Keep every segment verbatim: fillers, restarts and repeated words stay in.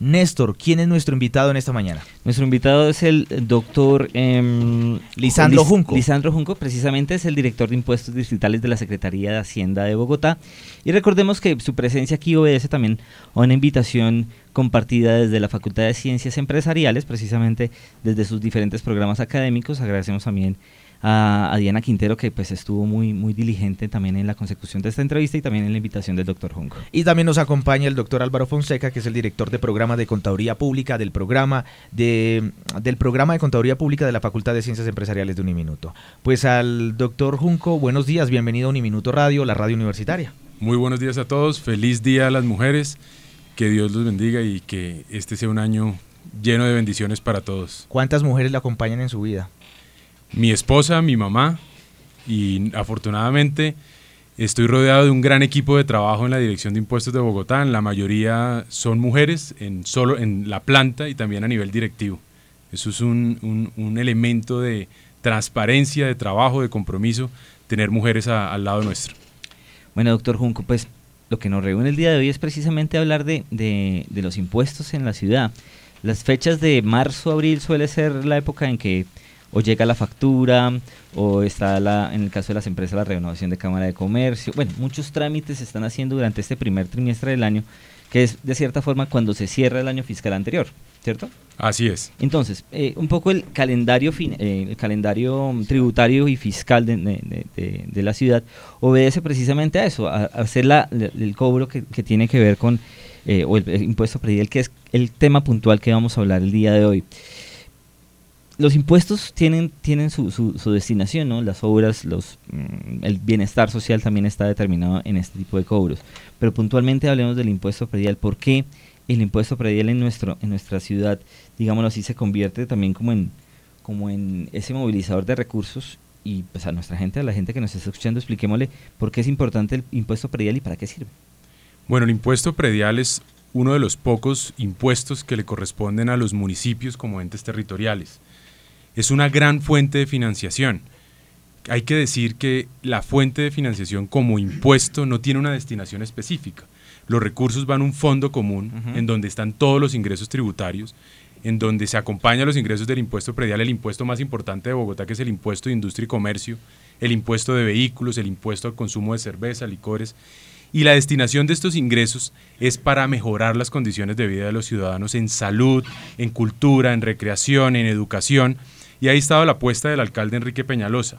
Néstor, ¿quién es nuestro invitado en esta mañana? Nuestro invitado es el doctor eh, Lisandro Lis, Junco. Lisandro Junco, precisamente es el director de impuestos distritales de la Secretaría de Hacienda de Bogotá. Y recordemos que su presencia aquí obedece también a una invitación compartida desde la Facultad de Ciencias Empresariales, precisamente desde sus diferentes programas académicos. Agradecemos también a, a Diana Quintero, que pues estuvo muy, muy diligente también en la consecución de esta entrevista y también en la invitación del doctor Junco. Y también nos acompaña el doctor Álvaro Fonseca, que es el director de programa de Contaduría Pública del programa de, del programa de Contaduría Pública de la Facultad de Ciencias Empresariales de Uniminuto. Pues al doctor Junco, buenos días, bienvenido a Uniminuto Radio, la radio universitaria. Muy buenos días a todos, feliz día a las mujeres, que Dios los bendiga y que este sea un año lleno de bendiciones para todos. ¿Cuántas mujeres le acompañan en su vida? Mi esposa, mi mamá, y afortunadamente estoy rodeado de un gran equipo de trabajo en la Dirección de Impuestos de Bogotá. La mayoría son mujeres en, solo en la planta y también a nivel directivo. Eso es un, un, un elemento de transparencia, de trabajo, de compromiso, tener mujeres a, al lado nuestro. Bueno, doctor Junco, pues lo que nos reúne el día de hoy es precisamente hablar de, de, de los impuestos en la ciudad. Las fechas de marzo, abril suele ser la época en que o llega la factura, o está la, en el caso de las empresas, la renovación de Cámara de Comercio. Bueno, muchos trámites se están haciendo durante este primer trimestre del año, que es de cierta forma cuando se cierra el año fiscal anterior, ¿cierto? Así es. Entonces, eh, un poco el calendario, fin, eh, el calendario tributario y fiscal de, de, de, de la ciudad obedece precisamente a eso, a, a hacer la, el cobro que, que tiene que ver con, eh, o el, el impuesto predial, que es el tema puntual que vamos a hablar el día de hoy. Los impuestos tienen, tienen su, su, su destinación, ¿no? Las obras, los, el bienestar social también está determinado en este tipo de cobros. Pero puntualmente hablemos del impuesto predial. ¿Por qué el impuesto predial en, nuestro, en nuestra ciudad, digámoslo así, se convierte también como en, como en ese movilizador de recursos? Y pues a nuestra gente, a la gente que nos está escuchando, expliquémosle por qué es importante el impuesto predial y para qué sirve. Bueno, el impuesto predial es uno de los pocos impuestos que le corresponden a los municipios como entes territoriales. Es una gran fuente de financiación. Hay que decir que la fuente de financiación como impuesto no tiene una destinación específica. Los recursos van a un fondo común, uh-huh, en donde están todos los ingresos tributarios, en donde se acompaña a los ingresos del impuesto predial, el impuesto más importante de Bogotá, que es el impuesto de industria y comercio, el impuesto de vehículos, el impuesto al consumo de cerveza, licores. Y la destinación de estos ingresos es para mejorar las condiciones de vida de los ciudadanos en salud, en cultura, en recreación, en educación. Y ahí estaba la apuesta del alcalde Enrique Peñalosa,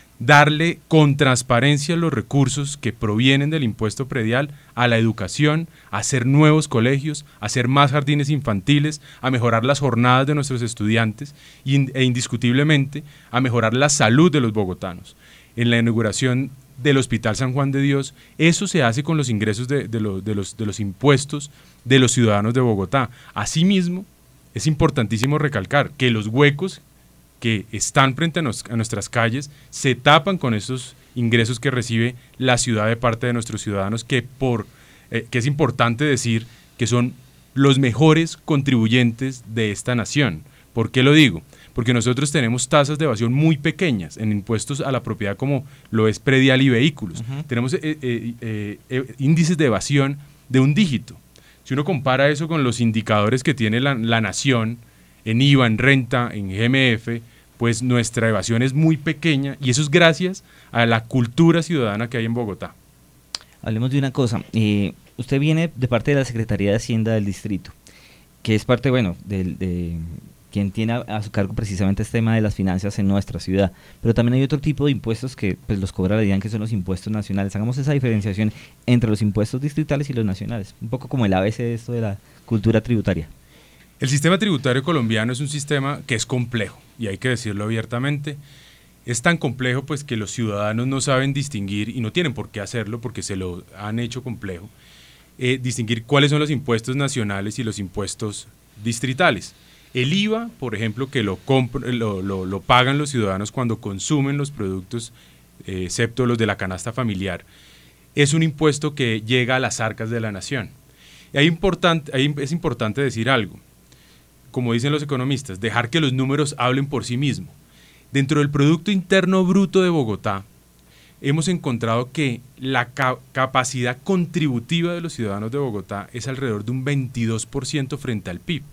darle con transparencia los recursos que provienen del impuesto predial a la educación, a hacer nuevos colegios, a hacer más jardines infantiles, a mejorar las jornadas de nuestros estudiantes e indiscutiblemente a mejorar la salud de los bogotanos. En la inauguración del Hospital San Juan de Dios, eso se hace con los ingresos de, de, lo, de, los, de los impuestos de los ciudadanos de Bogotá. Asimismo, es importantísimo recalcar que los huecos que están frente a, nos, a nuestras calles se tapan con esos ingresos que recibe la ciudad de parte de nuestros ciudadanos, que, por, eh, que es importante decir que son los mejores contribuyentes de esta nación. ¿Por qué lo digo? Porque nosotros tenemos tasas de evasión muy pequeñas en impuestos a la propiedad como lo es predial y vehículos. Uh-huh. Tenemos eh, eh, eh, eh, índices de evasión de un dígito. Si uno compara eso con los indicadores que tiene la, la nación, en I V A, en renta, en G M F, pues nuestra evasión es muy pequeña y eso es gracias a la cultura ciudadana que hay en Bogotá. Hablemos de una cosa, eh, usted viene de parte de la Secretaría de Hacienda del distrito, que es parte, bueno, de, de quien tiene a, a su cargo precisamente este tema de las finanzas en nuestra ciudad, pero también hay otro tipo de impuestos que pues los cobra la DIAN, que son los impuestos nacionales. Hagamos esa diferenciación entre los impuestos distritales y los nacionales, un poco como el A B C de esto de la cultura tributaria. El sistema tributario colombiano es un sistema que es complejo, y hay que decirlo abiertamente. Es tan complejo pues que los ciudadanos no saben distinguir, y no tienen por qué hacerlo porque se lo han hecho complejo, eh, distinguir cuáles son los impuestos nacionales y los impuestos distritales. El I V A, por ejemplo, que lo, lo, lo, lo pagan los ciudadanos cuando consumen los productos, eh, excepto los de la canasta familiar, es un impuesto que llega a las arcas de la nación. Y hay importante, hay, es importante decir algo. Como dicen los economistas, dejar que los números hablen por sí mismos. Dentro del Producto Interno Bruto de Bogotá, hemos encontrado que la ca- capacidad contributiva de los ciudadanos de Bogotá es alrededor de un veintidós por ciento frente al P I B,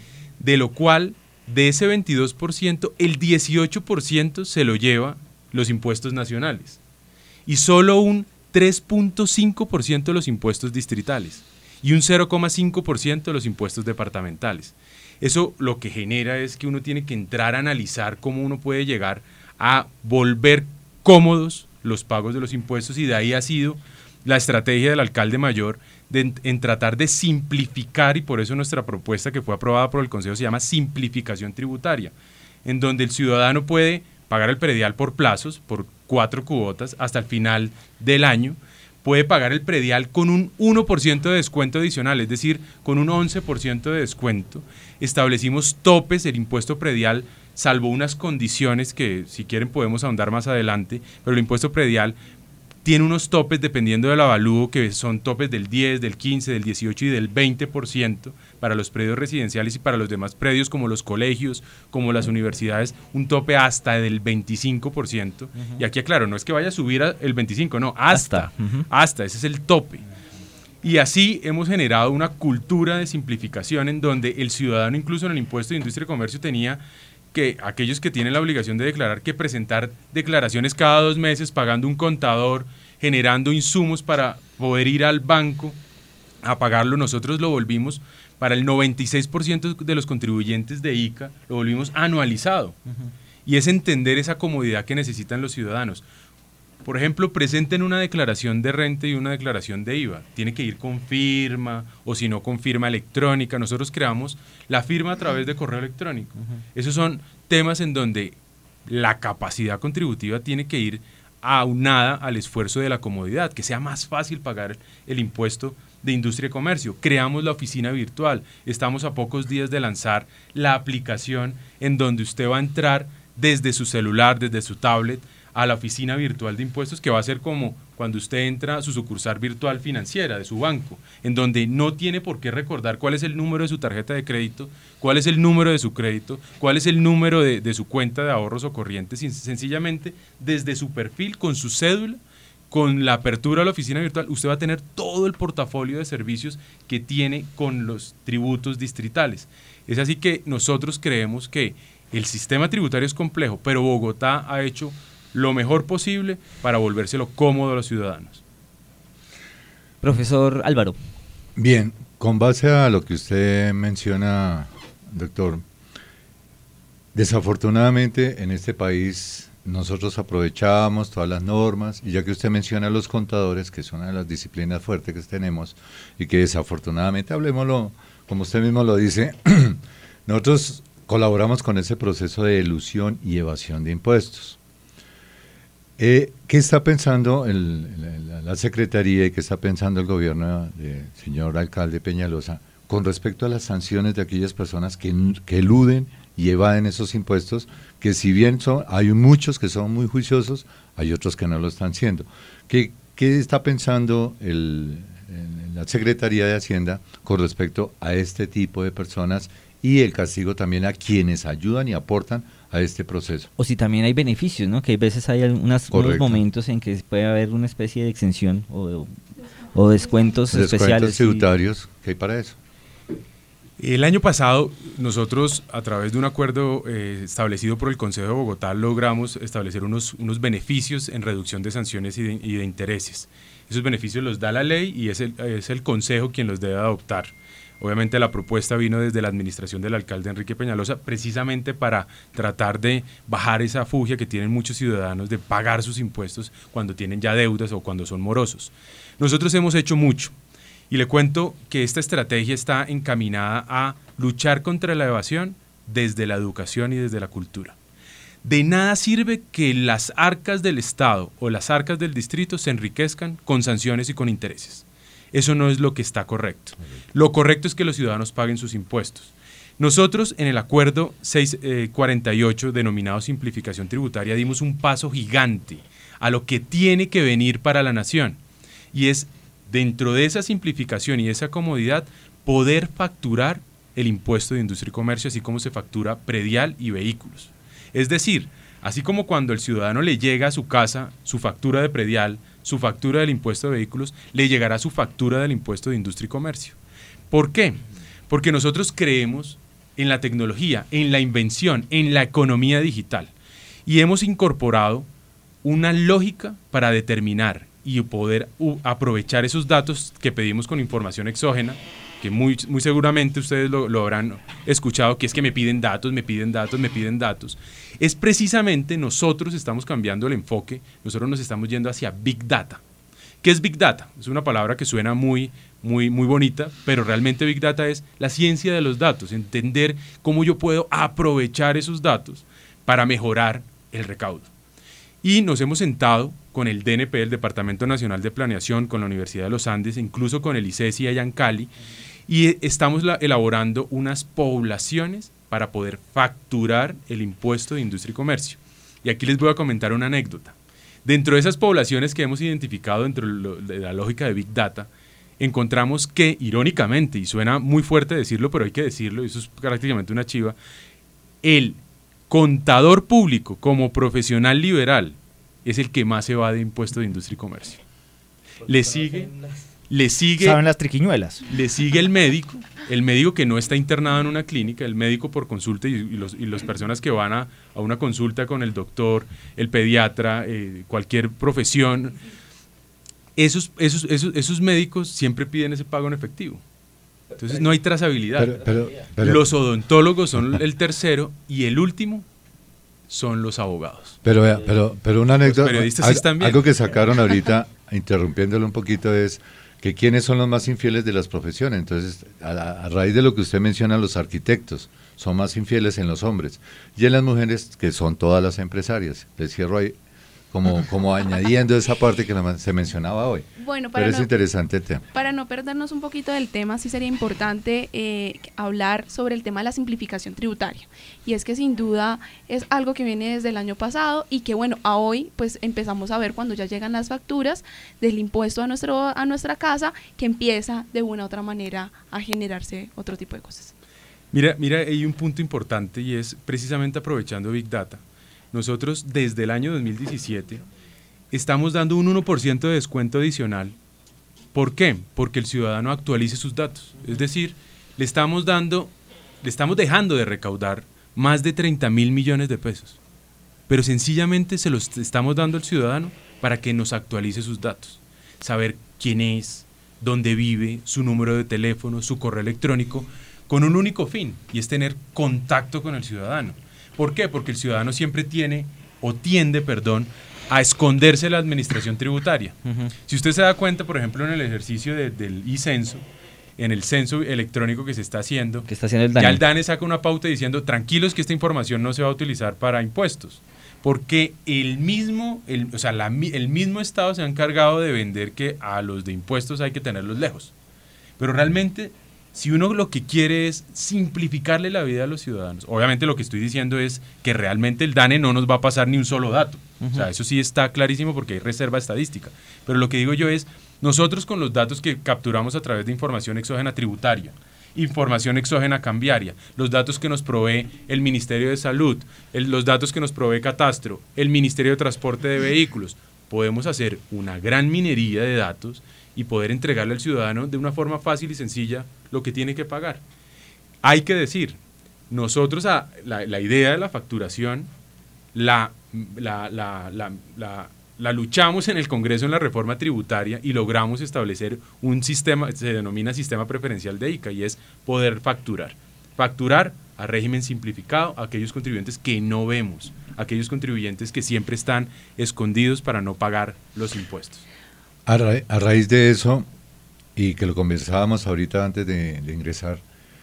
de lo cual, de ese veintidós por ciento, el dieciocho por ciento se lo lleva los impuestos nacionales y solo un tres punto cinco por ciento de los impuestos distritales y un cero coma cinco por ciento de los impuestos departamentales. Eso lo que genera es que uno tiene que entrar a analizar cómo uno puede llegar a volver cómodos los pagos de los impuestos, y de ahí ha sido la estrategia del alcalde mayor de, en, en tratar de simplificar, y por eso nuestra propuesta que fue aprobada por el Consejo se llama simplificación tributaria, en donde el ciudadano puede pagar el predial por plazos, por cuatro cuotas hasta el final del año, puede pagar el predial con un uno por ciento de descuento adicional, es decir, con un once por ciento de descuento. Establecimos topes, el impuesto predial, salvo unas condiciones que si quieren podemos ahondar más adelante, pero el impuesto predial tiene unos topes dependiendo del avalúo, que son topes del diez, del quince, del dieciocho y del veinte por ciento para los predios residenciales, y para los demás predios como los colegios, como las universidades, un tope hasta del veinticinco por ciento. Uh-huh. Y aquí aclaro, no es que vaya a subir a el veinticinco, no, hasta, hasta, uh-huh. hasta, ese es el tope. Y así hemos generado una cultura de simplificación en donde el ciudadano, incluso en el impuesto de industria y comercio, tenía que aquellos que tienen la obligación de declarar, que presentar declaraciones cada dos meses, pagando un contador, generando insumos para poder ir al banco a pagarlo. Nosotros lo volvimos, para el noventa y seis por ciento de los contribuyentes de I C A, lo volvimos anualizado. Uh-huh. Y es entender esa comodidad que necesitan los ciudadanos. Por ejemplo, presenten una declaración de renta y una declaración de I V A. Tiene que ir con firma, o si no, con firma electrónica. Nosotros creamos la firma a través de correo electrónico. Uh-huh. Esos son temas en donde la capacidad contributiva tiene que ir aunada al esfuerzo de la comodidad, que sea más fácil pagar el impuesto de industria y comercio. Creamos la oficina virtual. Estamos a pocos días de lanzar la aplicación en donde usted va a entrar desde su celular, desde su tablet, a la oficina virtual de impuestos, que va a ser como cuando usted entra a su sucursal virtual financiera de su banco, en donde no tiene por qué recordar cuál es el número de su tarjeta de crédito, cuál es el número de su crédito, cuál es el número de, de su cuenta de ahorros o corrientes. Sencillamente desde su perfil, con su cédula, con la apertura de la oficina virtual, usted va a tener todo el portafolio de servicios que tiene con los tributos distritales. Es así que nosotros creemos que el sistema tributario es complejo, pero Bogotá ha hecho lo mejor posible para volvérselo cómodo a los ciudadanos. Profesor Álvaro. Bien, con base a lo que usted menciona, doctor, desafortunadamente en este país nosotros aprovechábamos todas las normas, y ya que usted menciona los contadores, que es una de las disciplinas fuertes que tenemos y que desafortunadamente, hablemoslo como usted mismo lo dice, nosotros colaboramos con ese proceso de elusión y evasión de impuestos. Eh, ¿Qué está pensando el, la, la Secretaría y qué está pensando el gobierno del señor alcalde Peñalosa con respecto a las sanciones de aquellas personas que, que eluden y evaden esos impuestos, que si bien son, hay muchos que son muy juiciosos, hay otros que no lo están siendo? ¿Qué, qué está pensando el, el, la Secretaría de Hacienda con respecto a este tipo de personas y el castigo también a quienes ayudan y aportan a este proceso? O si también hay beneficios, ¿no? Que hay veces hay unas, unos momentos en que puede haber una especie de exención o, o descuentos, descuentos especiales. Descuentos tributarios, y... ¿qué hay para eso? El año pasado nosotros, a través de un acuerdo eh, establecido por el Consejo de Bogotá, logramos establecer unos, unos beneficios en reducción de sanciones y de, y de intereses. Esos beneficios los da la ley y es el, es el Consejo quien los debe adoptar. Obviamente la propuesta vino desde la administración del alcalde Enrique Peñalosa, precisamente para tratar de bajar esa fugia que tienen muchos ciudadanos de pagar sus impuestos cuando tienen ya deudas o cuando son morosos. Nosotros hemos hecho mucho, y le cuento que esta estrategia está encaminada a luchar contra la evasión desde la educación y desde la cultura. De nada sirve que las arcas del Estado o las arcas del distrito se enriquezcan con sanciones y con intereses. Eso no es lo que está correcto. Lo correcto es que los ciudadanos paguen sus impuestos. Nosotros en el acuerdo seiscientos cuarenta y ocho denominado simplificación tributaria dimos un paso gigante a lo que tiene que venir para la nación, y es dentro de esa simplificación y esa comodidad poder facturar el impuesto de industria y comercio, así como se factura predial y vehículos. Es decir, Así como cuando el ciudadano le llega a su casa su factura de predial, su factura del impuesto de vehículos, le llegará su factura del impuesto de industria y comercio. ¿Por qué? Porque nosotros creemos en la tecnología, en la invención, en la economía digital y hemos incorporado una lógica para determinar y poder uh, aprovechar esos datos que pedimos con información exógena, que muy, muy seguramente ustedes lo, lo habrán escuchado, que es que me piden datos, me piden datos, me piden datos. Es precisamente nosotros estamos cambiando el enfoque, nosotros nos estamos yendo hacia Big Data. ¿Qué es Big Data? Es una palabra que suena muy, muy, muy bonita, pero realmente Big Data es la ciencia de los datos, entender cómo yo puedo aprovechar esos datos para mejorar el recaudo. Y nos hemos sentado con el D N P, el Departamento Nacional de Planeación, con la Universidad de los Andes, incluso con el ICESI allá en Cali, y estamos la, elaborando unas poblaciones para poder facturar el impuesto de industria y comercio. Y aquí les voy a comentar una anécdota. Dentro de esas poblaciones que hemos identificado dentro de la lógica de Big Data, encontramos que, irónicamente, y suena muy fuerte decirlo, pero hay que decirlo, y eso es prácticamente una chiva, el contador público como profesional liberal es el que más evade impuesto de industria y comercio. Le sigue, le sigue, saben las triquiñuelas. Le sigue el médico, el médico que no está internado en una clínica, el médico por consulta y, y, los, y las personas que van a, a una consulta con el doctor, el pediatra, eh, cualquier profesión. Esos, esos, esos, esos médicos siempre piden ese pago en efectivo. Entonces no hay trazabilidad. Pero, pero, pero, los odontólogos son el tercero y el último son los abogados. Pero, pero, pero una anécdota, los periodistas sí están bien. Algo que sacaron ahorita, interrumpiéndolo un poquito, es que quiénes son los más infieles de las profesiones. Entonces, a, a raíz de lo que usted menciona, los arquitectos son más infieles en los hombres y en las mujeres, que son todas las empresarias. Les cierro ahí, como, como añadiendo esa parte que se mencionaba hoy. Bueno, para Pero es no, interesante el tema. Para no perdernos un poquito del tema, sí sería importante eh, hablar sobre el tema de la simplificación tributaria. Y es que sin duda es algo que viene desde el año pasado y que bueno, a hoy pues empezamos a ver cuando ya llegan las facturas del impuesto a, nuestro, a nuestra casa, que empieza de una u otra manera a generarse otro tipo de cosas. Mira, mira, hay un punto importante y es precisamente aprovechando Big Data. Nosotros desde el año dos mil diecisiete estamos dando un uno por ciento de descuento adicional. ¿Por qué? Porque el ciudadano actualice sus datos. Es decir, le estamos dando, le estamos dejando de recaudar más de treinta mil millones de pesos. Pero sencillamente se los estamos dando al ciudadano para que nos actualice sus datos. Saber quién es, dónde vive, su número de teléfono, su correo electrónico, con un único fin, y es tener contacto con el ciudadano. ¿Por qué? Porque el ciudadano siempre tiene, o tiende, perdón, a esconderse de la administración tributaria. Uh-huh. Si usted se da cuenta, por ejemplo, en el ejercicio de, del e-censo, en el censo electrónico que se está haciendo, que está haciendo el DANE. Ya el DANE saca una pauta diciendo, tranquilos que esta información no se va a utilizar para impuestos, porque el mismo, el, o sea, la, el mismo Estado se ha encargado de vender que a los de impuestos hay que tenerlos lejos. Pero realmente, si uno lo que quiere es simplificarle la vida a los ciudadanos, obviamente lo que estoy diciendo es que realmente el DANE no nos va a pasar ni un solo dato. Uh-huh. O sea, eso sí está clarísimo porque hay reserva estadística. Pero lo que digo yo es, nosotros con los datos que capturamos a través de información exógena tributaria, información exógena cambiaria, los datos que nos provee el Ministerio de Salud, el, los datos que nos provee Catastro, el Ministerio de Transporte de Vehículos, podemos hacer una gran minería de datos y poder entregarle al ciudadano de una forma fácil y sencilla lo que tiene que pagar. Hay que decir, nosotros a, la, la idea de la facturación la, la, la, la, la, la luchamos en el Congreso en la reforma tributaria y logramos establecer un sistema, se denomina sistema preferencial de I C A, y es poder facturar. Facturar a régimen simplificado a aquellos contribuyentes que no vemos, aquellos contribuyentes que siempre están escondidos para no pagar los impuestos. A, ra a raíz de eso, y que lo conversábamos ahorita antes de, de ingresar,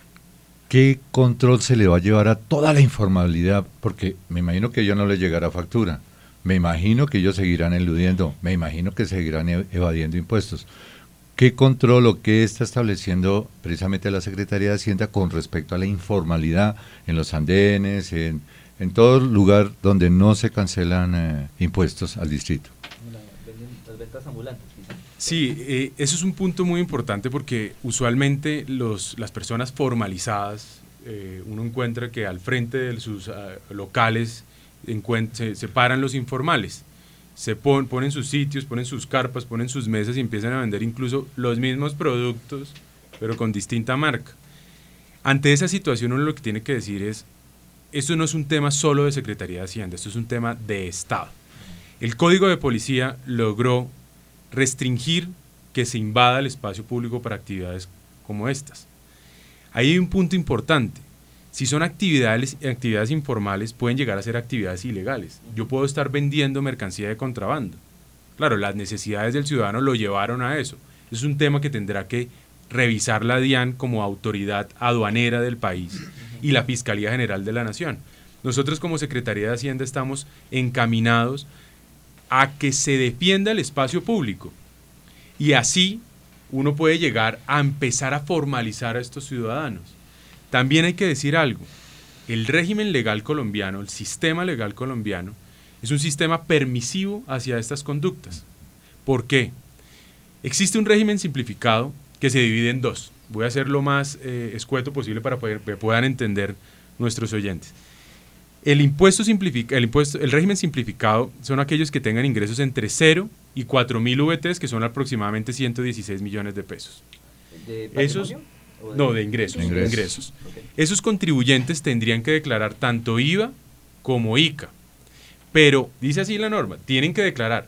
¿qué control se le va a llevar a toda la informalidad? Porque me imagino que ellos no les llegará factura, me imagino que ellos seguirán eludiendo, me imagino que seguirán evadiendo impuestos. ¿Qué control o qué está estableciendo precisamente la Secretaría de Hacienda con respecto a la informalidad en los andenes, en, en todo lugar donde no se cancelan eh, impuestos al distrito? Las ventas ambulantes. Sí, eh, eso es un punto muy importante porque usualmente los, las personas formalizadas, eh, uno encuentra que al frente de sus uh, locales se, se paran los informales, se pon, ponen sus sitios, ponen sus carpas, ponen sus mesas y empiezan a vender incluso los mismos productos, pero con distinta marca. Ante esa situación uno lo que tiene que decir es, esto no es un tema solo de Secretaría de Hacienda, esto es un tema de Estado. El Código de Policía logró restringir que se invada el espacio público para actividades como estas. Ahí hay un punto importante. Si son actividades, actividades informales, pueden llegar a ser actividades ilegales. Yo puedo estar vendiendo mercancía de contrabando. Claro, las necesidades del ciudadano lo llevaron a eso. Es un tema que tendrá que revisar la DIAN como autoridad aduanera del país y la Fiscalía General de la Nación. Nosotros como Secretaría de Hacienda estamos encaminados a que se defienda el espacio público y así uno puede llegar a empezar a formalizar a estos ciudadanos. También hay que decir algo, el régimen legal colombiano, el sistema legal colombiano, es un sistema permisivo hacia estas conductas. ¿Por qué? Existe un régimen simplificado que se divide en dos. Voy a hacer lo más eh, escueto posible para poder, que puedan entender nuestros oyentes. El impuesto simplifica, el impuesto, el régimen simplificado son aquellos que tengan ingresos entre cero y cuatro mil V Ts, que son aproximadamente ciento dieciséis millones de pesos. ¿De Esos, de... no, de ingresos. De ingresos. ingresos. Okay. Esos contribuyentes tendrían que declarar tanto I V A como I C A. Pero, dice así la norma, tienen que declarar,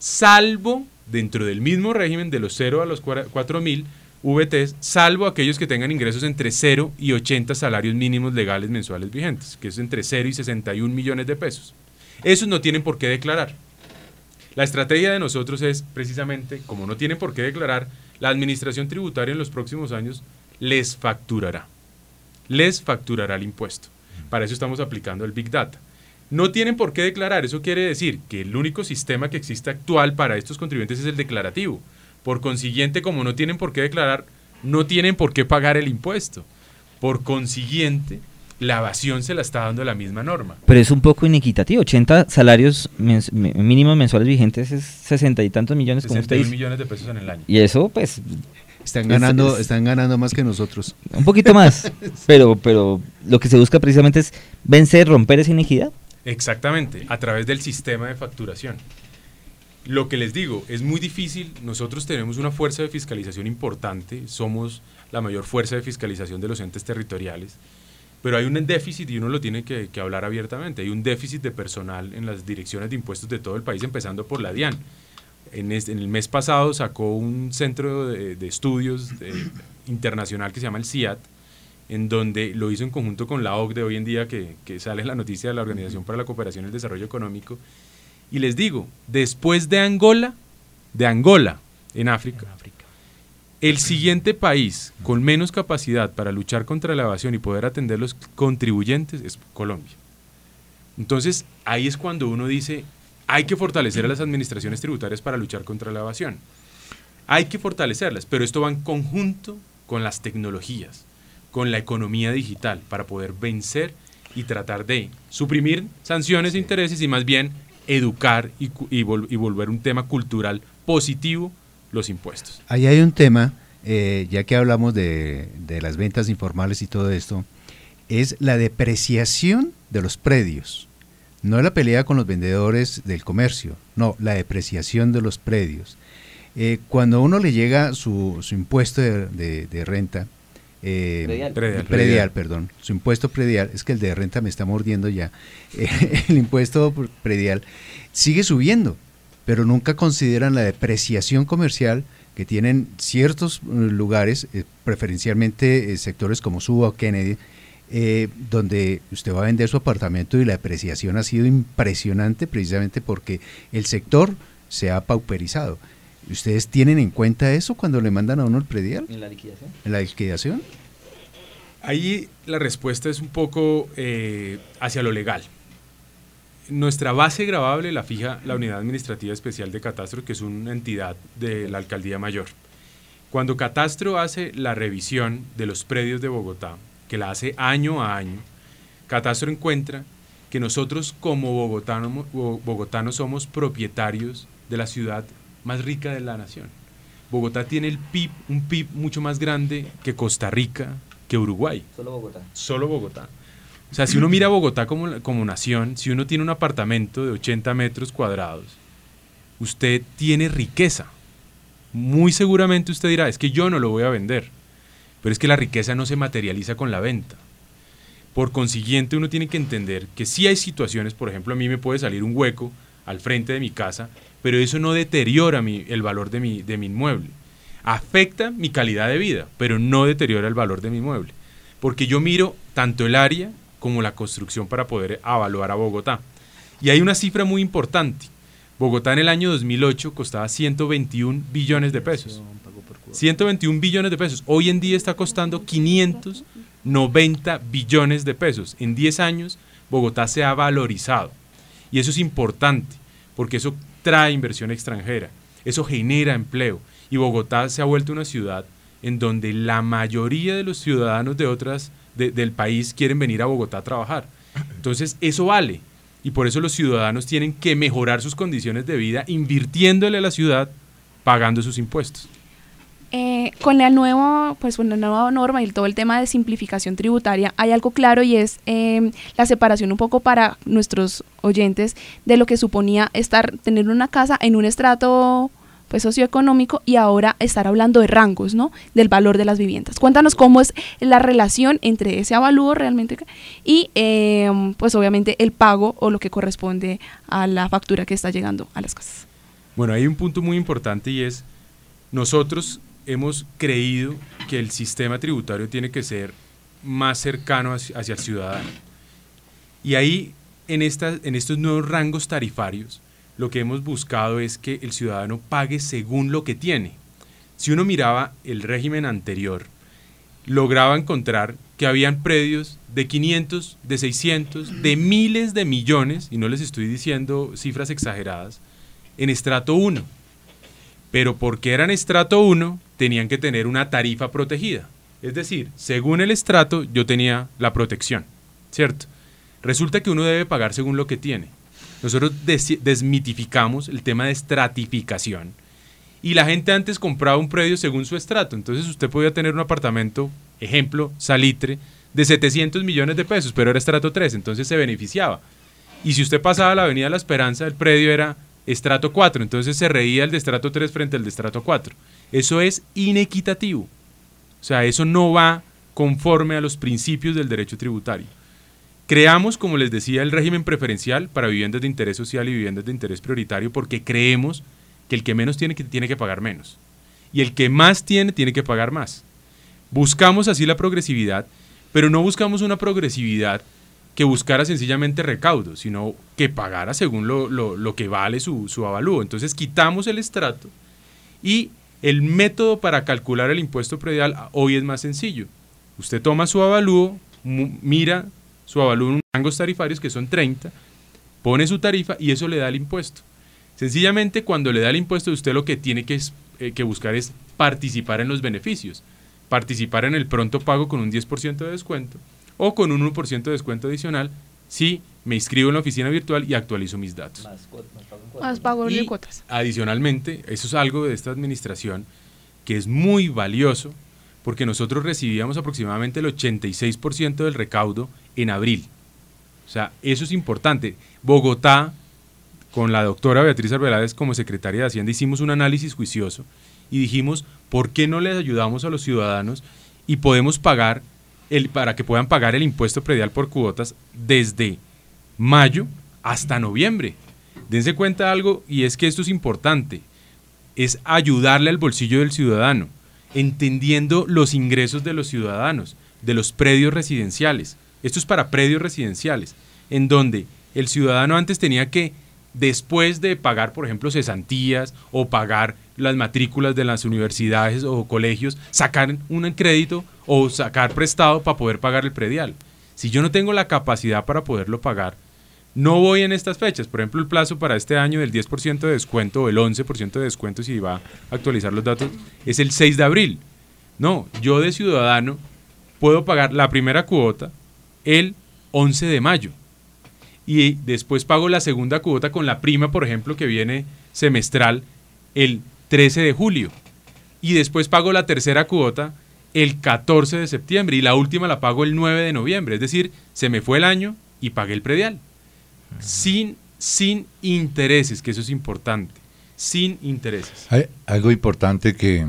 salvo dentro del mismo régimen de los cero a los cuatro mil V Ts, salvo aquellos que tengan ingresos entre cero y ochenta salarios mínimos legales mensuales vigentes, que es entre cero y sesenta y un millones de pesos. Esos no tienen por qué declarar. La estrategia de nosotros es precisamente, como no tienen por qué declarar, la administración tributaria en los próximos años les facturará. Les facturará el impuesto. Para eso estamos aplicando el Big Data. No tienen por qué declarar, eso quiere decir que el único sistema que existe actual para estos contribuyentes es el declarativo. Por consiguiente, como no tienen por qué declarar, no tienen por qué pagar el impuesto. Por consiguiente, la evasión se la está dando la misma norma. Pero es un poco inequitativo, ochenta salarios mens mínimos mensuales vigentes es sesenta y tantos millones, como usted dice. millones de pesos en el año. Y eso, pues... Están ganando, es, es, están ganando más que nosotros. Un poquito más, pero, pero lo que se busca precisamente es vencer, romper esa inequidad. Exactamente, a través del sistema de facturación. Lo que les digo, es muy difícil, nosotros tenemos una fuerza de fiscalización importante, somos la mayor fuerza de fiscalización de los entes territoriales, pero hay un déficit y uno lo tiene que, que hablar abiertamente, hay un déficit de personal en las direcciones de impuestos de todo el país, empezando por la DIAN. En, este, en el mes pasado sacó un centro de, de estudios de, internacional que se llama el C I A T, en donde lo hizo en conjunto con la O C D E hoy en día, que, que sale la noticia de la Organización para la Cooperación y el Desarrollo Económico. Y les digo, después de Angola, de Angola, en África, en África, el siguiente país con menos capacidad para luchar contra la evasión y poder atender los contribuyentes es Colombia. Entonces, ahí es cuando uno dice, hay que fortalecer a las administraciones tributarias para luchar contra la evasión. Hay que fortalecerlas, pero esto va en conjunto con las tecnologías, con la economía digital, para poder vencer y tratar de suprimir sanciones e intereses y más bien educar y, y, vol y volver un tema cultural positivo los impuestos. Ahí hay un tema, eh, ya que hablamos de, de las ventas informales y todo esto, es la depreciación de los predios. No es la pelea con los vendedores del comercio, no, la depreciación de los predios. Eh, cuando a uno le llega su, su impuesto de, de, de renta, eh, predial. Predial, predial, perdón, su impuesto predial, es que el de renta me está mordiendo ya, eh, el impuesto predial sigue subiendo, pero nunca consideran la depreciación comercial que tienen ciertos lugares, eh, preferencialmente eh, sectores como Suba o Kennedy, eh, donde usted va a vender su apartamento y la depreciación ha sido impresionante precisamente porque el sector se ha pauperizado. ¿Ustedes tienen en cuenta eso cuando le mandan a uno el predial? ¿En la liquidación? ¿En la liquidación? Ahí la respuesta es un poco eh, hacia lo legal. Nuestra base gravable la fija la Unidad Administrativa Especial de Catastro, que es una entidad de la Alcaldía Mayor. Cuando Catastro hace la revisión de los predios de Bogotá, que la hace año a año, Catastro encuentra que nosotros como bogotanos, bogotanos somos propietarios de la ciudad más rica de la nación. Bogotá tiene el P I B, un P I B mucho más grande que Costa Rica, que Uruguay. Solo Bogotá. Solo Bogotá. O sea, si uno mira Bogotá como, como nación, si uno tiene un apartamento de ochenta metros cuadrados, usted tiene riqueza. Muy seguramente usted dirá, es que yo no lo voy a vender, pero es que la riqueza no se materializa con la venta. Por consiguiente, uno tiene que entender que sí hay situaciones, por ejemplo, a mí me puede salir un hueco al frente de mi casa, pero eso no deteriora mi, el valor de mi, de mi inmueble. Afecta mi calidad de vida, pero no deteriora el valor de mi inmueble. Porque yo miro tanto el área como la construcción para poder evaluar a Bogotá. Y hay una cifra muy importante. Bogotá en el año dos mil ocho costaba ciento veintiún billones de pesos. ciento veintiún billones de pesos. Hoy en día está costando quinientos noventa billones de pesos. En diez años Bogotá se ha valorizado. Y eso es importante, porque eso trae inversión extranjera, eso genera empleo. Y Bogotá se ha vuelto una ciudad en donde la mayoría de los ciudadanos de otras, de, del país quieren venir a Bogotá a trabajar. Entonces eso vale. Y por eso los ciudadanos tienen que mejorar sus condiciones de vida invirtiéndole a la ciudad, pagando sus impuestos. Eh, con la nueva, pues con la nueva norma y todo el tema de simplificación tributaria hay algo claro y es eh, la separación un poco para nuestros oyentes de lo que suponía estar tener una casa en un estrato pues socioeconómico y ahora estar hablando de rangos, ¿no? Del valor de las viviendas. Cuéntanos cómo es la relación entre ese avalúo realmente y eh, pues obviamente el pago o lo que corresponde a la factura que está llegando a las casas. Bueno, hay un punto muy importante y es nosotros hemos creído que el sistema tributario tiene que ser más cercano hacia, hacia el ciudadano. Y ahí, en, esta, en estos nuevos rangos tarifarios, lo que hemos buscado es que el ciudadano pague según lo que tiene. Si uno miraba el régimen anterior, lograba encontrar que habían predios de quinientos, de seiscientos, de miles de millones, y no les estoy diciendo cifras exageradas, en estrato uno. Pero porque eran estrato uno, tenían que tener una tarifa protegida. Es decir, según el estrato, yo tenía la protección, ¿cierto? Resulta que uno debe pagar según lo que tiene. Nosotros des desmitificamos el tema de estratificación. Y la gente antes compraba un predio según su estrato. Entonces usted podía tener un apartamento, ejemplo, Salitre, de setecientos millones de pesos, pero era estrato tres, entonces se beneficiaba. Y si usted pasaba a la avenida La Esperanza, el predio era estrato cuatro, entonces se reía el de estrato tres frente al de estrato cuatro. Eso es inequitativo. O sea, eso no va conforme a los principios del derecho tributario. Creamos, como les decía, el régimen preferencial para viviendas de interés social y viviendas de interés prioritario porque creemos que el que menos tiene, que tiene que pagar menos. Y el que más tiene, tiene que pagar más. Buscamos así la progresividad, pero no buscamos una progresividad que buscara sencillamente recaudo, sino que pagara según lo, lo, lo que vale su, su avalúo. Entonces quitamos el estrato y el método para calcular el impuesto predial hoy es más sencillo. Usted toma su avalúo, mira su avalúo en rangos tarifarios que son treinta, pone su tarifa y eso le da el impuesto. Sencillamente cuando le da el impuesto usted lo que tiene que, es, eh, que buscar es participar en los beneficios, participar en el pronto pago con un diez por ciento de descuento o con un uno por ciento de descuento adicional si me inscribo en la oficina virtual y actualizo mis datos. Más, más pago en cuotas. Más pago de Y cuotas. adicionalmente, eso es algo de esta administración que es muy valioso porque nosotros recibíamos aproximadamente el ochenta y seis por ciento del recaudo en abril. O sea, eso es importante. Bogotá, con la doctora Beatriz Arbeláez como secretaria de Hacienda, hicimos un análisis juicioso y dijimos, ¿por qué no les ayudamos a los ciudadanos y podemos pagar, el, para que puedan pagar el impuesto predial por cuotas desde mayo hasta noviembre? Dense cuenta de algo, y es que esto es importante, es ayudarle al bolsillo del ciudadano, entendiendo los ingresos de los ciudadanos, de los predios residenciales. Esto es para predios residenciales, en donde el ciudadano antes tenía que, después de pagar, por ejemplo, cesantías o pagar las matrículas de las universidades o colegios, sacar un crédito o sacar prestado para poder pagar el predial. Si yo no tengo la capacidad para poderlo pagar, no voy en estas fechas. Por ejemplo, el plazo para este año del diez por ciento de descuento o el once por ciento de descuento, si va a actualizar los datos, es el seis de abril. No, yo de ciudadano puedo pagar la primera cuota el once de mayo. Y después pago la segunda cuota con la prima, por ejemplo, que viene semestral el trece de julio. Y después pago la tercera cuota el catorce de septiembre y la última la pago el nueve de noviembre. Es decir, se me fue el año y pagué el predial. Uh-huh. Sin, sin intereses, que eso es importante. Sin intereses. Hay algo importante que,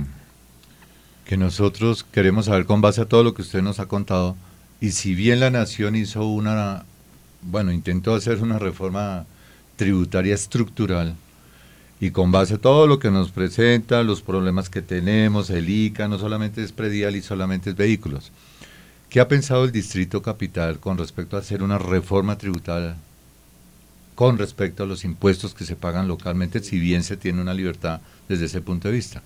que nosotros queremos saber con base a todo lo que usted nos ha contado. Y si bien la Nación hizo una, bueno, intentó hacer una reforma tributaria estructural, y con base a todo lo que nos presenta, los problemas que tenemos, el I C A, no solamente es predial y solamente es vehículos. ¿Qué ha pensado el Distrito Capital con respecto a hacer una reforma tributaria con respecto a los impuestos que se pagan localmente, si bien se tiene una libertad desde ese punto de vista?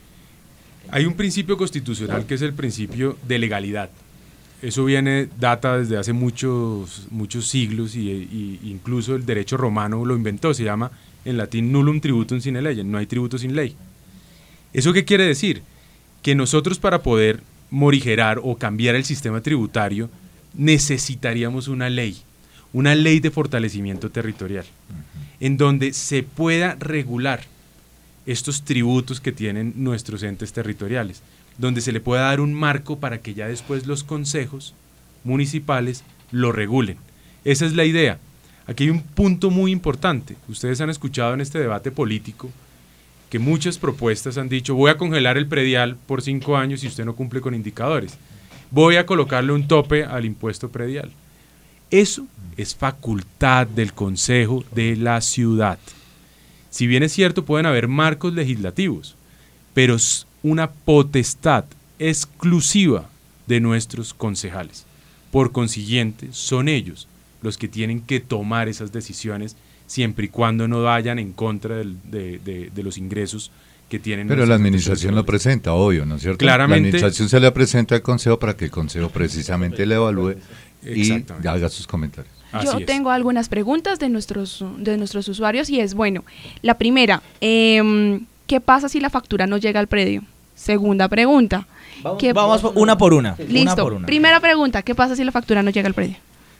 Hay un principio constitucional que es el principio de legalidad. Eso viene, data desde hace muchos, muchos siglos y, y incluso el derecho romano lo inventó, se llama en latín nullum tributum sine legem, no hay tributo sin ley. ¿Eso qué quiere decir? Que nosotros para poder morigerar o cambiar el sistema tributario necesitaríamos una ley, una ley de fortalecimiento territorial, uh-huh. en donde se pueda regular estos tributos que tienen nuestros entes territoriales, donde se le pueda dar un marco para que ya después los consejos municipales lo regulen. Esa es la idea. Aquí hay un punto muy importante. Ustedes han escuchado en este debate político que muchas propuestas han dicho: voy a congelar el predial por cinco años si usted no cumple con indicadores. Voy a colocarle un tope al impuesto predial. Eso es facultad del Consejo de la Ciudad. Si bien es cierto, pueden haber marcos legislativos, pero es una potestad exclusiva de nuestros concejales. Por consiguiente, son ellos los que tienen que tomar esas decisiones siempre y cuando no vayan en contra del, de, de, de los ingresos que tienen. Pero la administración lo presenta, obvio, ¿no es cierto? Claramente. La administración se le presenta al Consejo para que el Consejo precisamente le evalúe y haga sus comentarios. Yo Así tengo es. algunas preguntas de nuestros, de nuestros usuarios y es, bueno, la primera, eh, ¿qué pasa si la factura no llega al predio? Segunda pregunta. Vamos, vamos por una por una. Listo. Una por una. Primera pregunta, ¿qué pasa si la factura no llega al predio?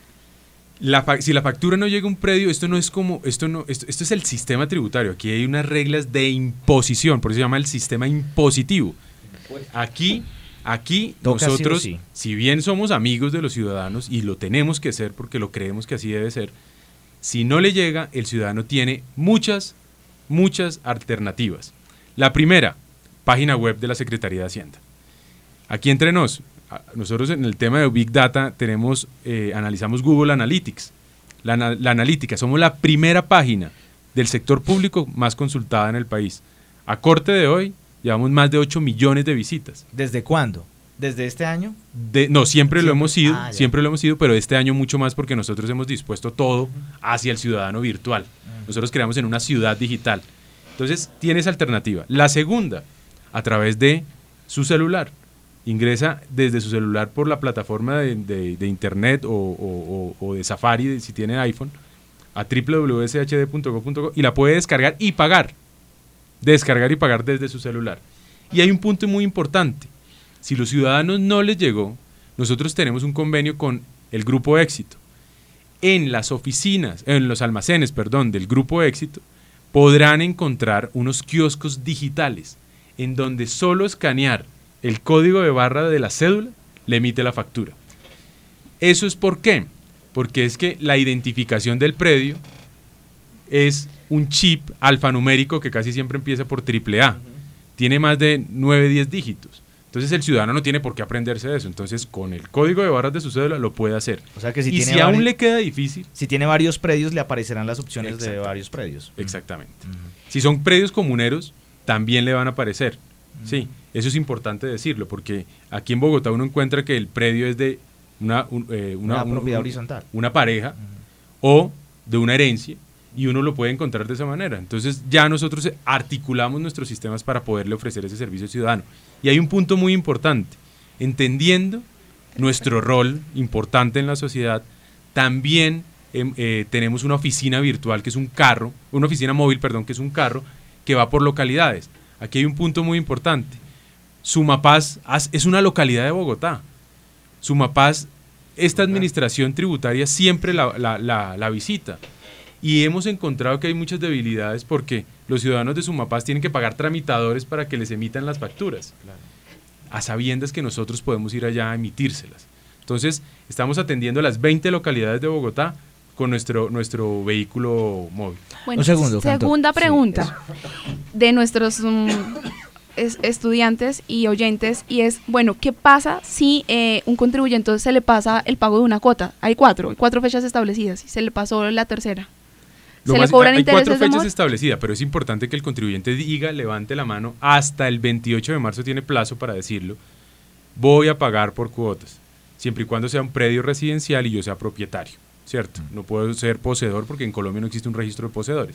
La fa- si la factura no llega a un predio, esto no es como, esto no, esto, esto es el sistema tributario. Aquí hay unas reglas de imposición, por eso se llama el sistema impositivo. Aquí, aquí Toca nosotros, sí o sí. si bien somos amigos de los ciudadanos y lo tenemos que ser porque lo creemos que así debe ser, si no le llega, el ciudadano tiene muchas, muchas alternativas. La primera, página web de la Secretaría de Hacienda. Aquí entre nos, nosotros en el tema de Big Data tenemos, eh, analizamos Google Analytics, la, la analítica, somos la primera página del sector público más consultada en el país. A corte de hoy, llevamos más de ocho millones de visitas. ¿Desde cuándo? ¿Desde este año? De, no, siempre, Siempre. lo hemos sido, Ah, siempre lo hemos sido, pero este año mucho más porque nosotros hemos dispuesto todo hacia el ciudadano virtual. Nosotros creamos en una ciudad digital. Entonces, tienes alternativa. La segunda, a través de su celular. Ingresa desde su celular por la plataforma de, de, de internet o, o, o, o de Safari, si tiene iPhone, a doble u doble u doble u punto s h d punto gov punto co y la puede descargar y pagar. Descargar y pagar desde su celular. Y hay un punto muy importante. Si los ciudadanos no les llegó, nosotros tenemos un convenio con el Grupo Éxito. En las oficinas, en los almacenes, perdón, del Grupo Éxito, podrán encontrar unos kioscos digitales en donde solo escanear el código de barra de la cédula le emite la factura. ¿Eso es por qué? Porque es que la identificación del predio es un chip alfanumérico que casi siempre empieza por triple A. Uh-huh. Tiene más de nueve, diez dígitos. Entonces el ciudadano no tiene por qué aprenderse de eso. Entonces con el código de barras de su cédula lo puede hacer. O sea que si y tiene si aún vari- le queda difícil... Si tiene varios predios, le aparecerán las opciones de Exactamente. varios predios. Exactamente. Uh-huh. Si son predios comuneros, también le van a aparecer. Uh-huh. Sí, eso es importante decirlo, porque aquí en Bogotá uno encuentra que el predio es de una, un, eh, una, Una un- propiedad un- horizontal. una pareja Uh-huh. o de una herencia, y uno lo puede encontrar de esa manera. Entonces ya nosotros articulamos nuestros sistemas para poderle ofrecer ese servicio al ciudadano. Y hay un punto muy importante, entendiendo nuestro rol importante en la sociedad, también eh, eh, tenemos una oficina virtual que es un carro, una oficina móvil, perdón, que es un carro que va por localidades. Aquí hay un punto muy importante. Sumapaz es una localidad de Bogotá. Sumapaz, esta administración tributaria siempre la, la, la, la visita. Y hemos encontrado que hay muchas debilidades porque los ciudadanos de Sumapaz tienen que pagar tramitadores para que les emitan las facturas. Claro. a sabiendas que nosotros podemos ir allá a emitírselas. Entonces, estamos atendiendo las veinte localidades de Bogotá con nuestro, nuestro vehículo móvil. Bueno, Un segundo, segunda Canto. pregunta de nuestros um, es, estudiantes y oyentes, y es, bueno, ¿qué pasa si eh, un contribuyente se le pasa el pago de una cuota? Hay cuatro, hay cuatro fechas establecidas, y se le pasó la tercera. Lo ¿Se más- le cobran hay intereses cuatro de fechas mor? establecidas, pero es importante que el contribuyente diga, levante la mano, hasta el veintiocho de marzo tiene plazo para decirlo, voy a pagar por cuotas, siempre y cuando sea un predio residencial y yo sea propietario, ¿cierto? No puedo ser poseedor porque en Colombia no existe un registro de poseedores.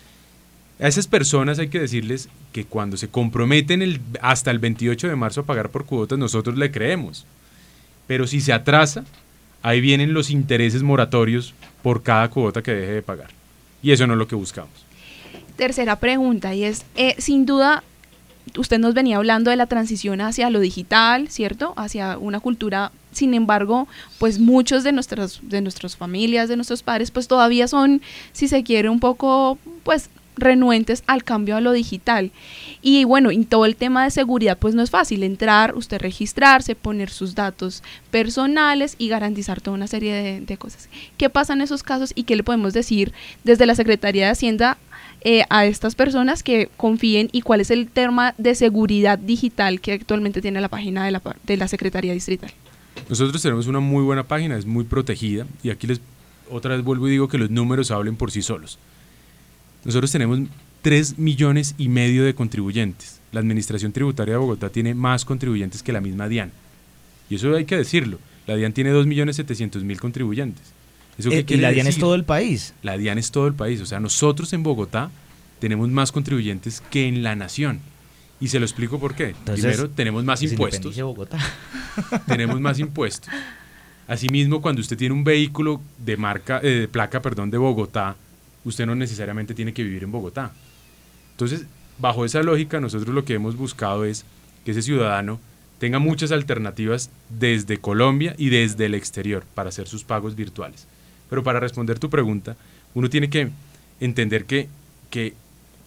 A esas personas hay que decirles que cuando se comprometen el, hasta el veintiocho de marzo a pagar por cuotas, nosotros le creemos. Pero si se atrasa, ahí vienen los intereses moratorios por cada cuota que deje de pagar. Y eso no es lo que buscamos. Tercera pregunta, y es, eh, sin duda, usted nos venía hablando de la transición hacia lo digital, ¿cierto? Hacia una cultura, sin embargo, pues muchos de nuestras, de nuestras familias, de nuestros padres, pues todavía son, si se quiere, un poco, pues, renuentes al cambio a lo digital. Y bueno, en todo el tema de seguridad, pues no es fácil entrar, usted registrarse, poner sus datos personales y garantizar toda una serie de, de cosas. ¿Qué pasa en esos casos y qué le podemos decir desde la Secretaría de Hacienda eh, a estas personas que confíen, y cuál es el tema de seguridad digital que actualmente tiene la página de la, de la Secretaría Distrital? Nosotros tenemos una muy buena página, es muy protegida, y aquí les otra vez vuelvo y digo que los números hablen por sí solos. Nosotros tenemos tres millones y medio de contribuyentes. La Administración Tributaria de Bogotá tiene más contribuyentes que la misma DIAN. Y eso hay que decirlo. La DIAN tiene dos millones setecientos mil contribuyentes. ¿Eso qué Eh, y quiere la DIAN es decir? todo el país. La DIAN es todo el país. O sea, nosotros en Bogotá tenemos más contribuyentes que en la nación. Y se lo explico por qué. Entonces, Primero, tenemos más que se impuestos. independice Bogotá. Tenemos más impuestos. Asimismo, cuando usted tiene un vehículo de marca, eh, de placa, perdón, de Bogotá, usted no necesariamente tiene que vivir en Bogotá. Entonces, bajo esa lógica, nosotros lo que hemos buscado es que ese ciudadano tenga muchas alternativas desde Colombia y desde el exterior para hacer sus pagos virtuales. Pero para responder tu pregunta, uno tiene que entender que, que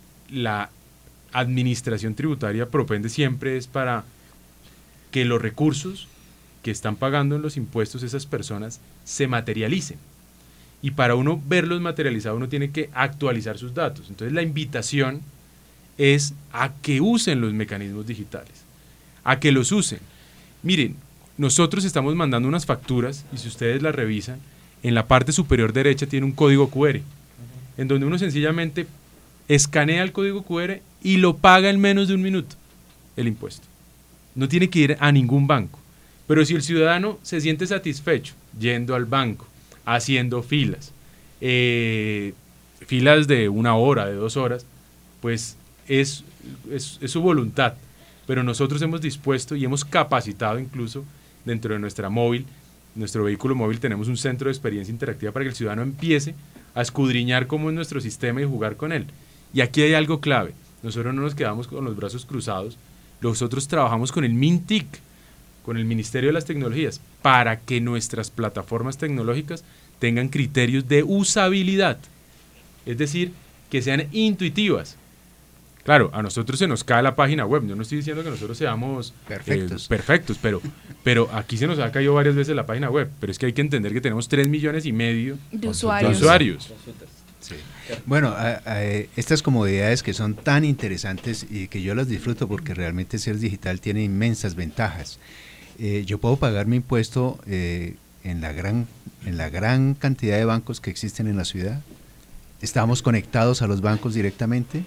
la administración tributaria propende siempre es para que los recursos que están pagando en los impuestos esas personas se materialicen. Y para uno verlos materializados uno tiene que actualizar sus datos. Entonces la invitación es a que usen los mecanismos digitales, a que los usen. Miren, nosotros estamos mandando unas facturas y si ustedes las revisan, en la parte superior derecha tiene un código cu erre, en donde uno sencillamente escanea el código cu erre y lo paga en menos de un minuto, el impuesto. No tiene que ir a ningún banco. Pero si el ciudadano se siente satisfecho yendo al banco, haciendo filas, eh, filas de una hora, de dos horas, pues es, es, es su voluntad. Pero nosotros hemos dispuesto y hemos capacitado incluso dentro de nuestra móvil, nuestro vehículo móvil, tenemos un centro de experiencia interactiva para que el ciudadano empiece a escudriñar cómo es nuestro sistema y jugar con él. Y aquí hay algo clave, nosotros no nos quedamos con los brazos cruzados, nosotros trabajamos con el MINTIC, con el Ministerio de las Tecnologías, para que nuestras plataformas tecnológicas tengan criterios de usabilidad, es decir, que sean intuitivas. Claro, a nosotros se nos cae la página web, yo no estoy diciendo que nosotros seamos Perfectos. eh, perfectos, pero, pero aquí se nos ha caído varias veces la página web, pero es que hay que entender que tenemos tres millones y medio De de usuarios. usuarios. Sí. Bueno, a- a- estas comodidades que son tan interesantes y que yo las disfruto porque realmente ser digital tiene inmensas ventajas. Eh, yo puedo pagar mi impuesto eh, en la gran en la gran cantidad de bancos que existen en la ciudad. Estamos conectados a los bancos directamente.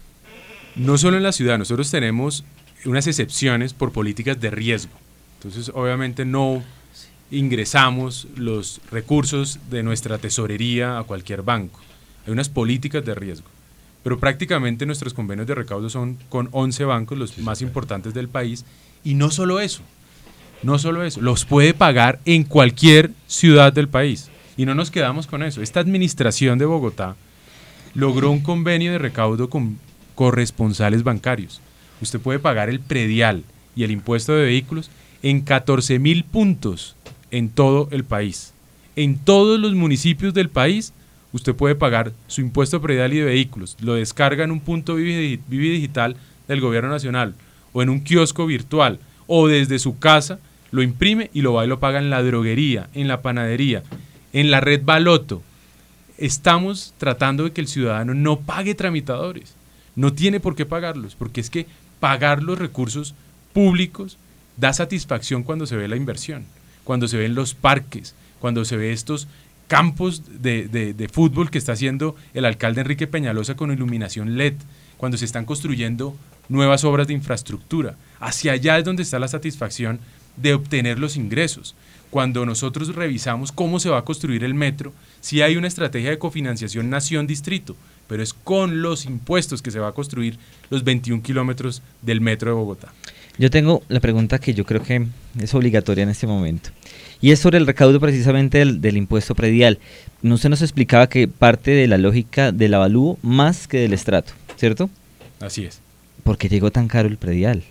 No solo en la ciudad, nosotros tenemos unas excepciones por políticas de riesgo. Entonces, obviamente no ingresamos los recursos de nuestra tesorería a cualquier banco. Hay unas políticas de riesgo. Pero prácticamente nuestros convenios de recaudo son con once bancos, los más importantes del país. Y no solo eso, no solo eso, los puede pagar en cualquier ciudad del país. Y no nos quedamos con eso. Esta administración de Bogotá logró un convenio de recaudo con corresponsales bancarios. Usted puede pagar el predial y el impuesto de vehículos en catorce mil puntos en todo el país. En todos los municipios del país usted puede pagar su impuesto predial y de vehículos. Lo descarga en un punto Vivi Digital del Gobierno Nacional o en un kiosco virtual o desde su casa lo imprime y lo va y lo paga en la droguería, en la panadería, en la red Baloto. Estamos tratando de que el ciudadano no pague tramitadores, no tiene por qué pagarlos, porque es que pagar los recursos públicos da satisfacción cuando se ve la inversión, cuando se ven los parques, cuando se ve estos campos de, de, de fútbol que está haciendo el alcalde Enrique Peñalosa con iluminación L E D, cuando se están construyendo nuevas obras de infraestructura. Hacia allá es donde está la satisfacción de obtener los ingresos. Cuando nosotros revisamos cómo se va a construir el metro, sí hay una estrategia de cofinanciación nación-distrito, pero es con los impuestos que se va a construir los veintiún kilómetros del metro de Bogotá. Yo tengo la pregunta que yo creo que es obligatoria en este momento, y es sobre el recaudo precisamente del, del impuesto predial. Usted nos explicaba que parte de la lógica del avalúo más que del estrato, ¿cierto? Así es. ¿Por qué llegó tan caro el predial?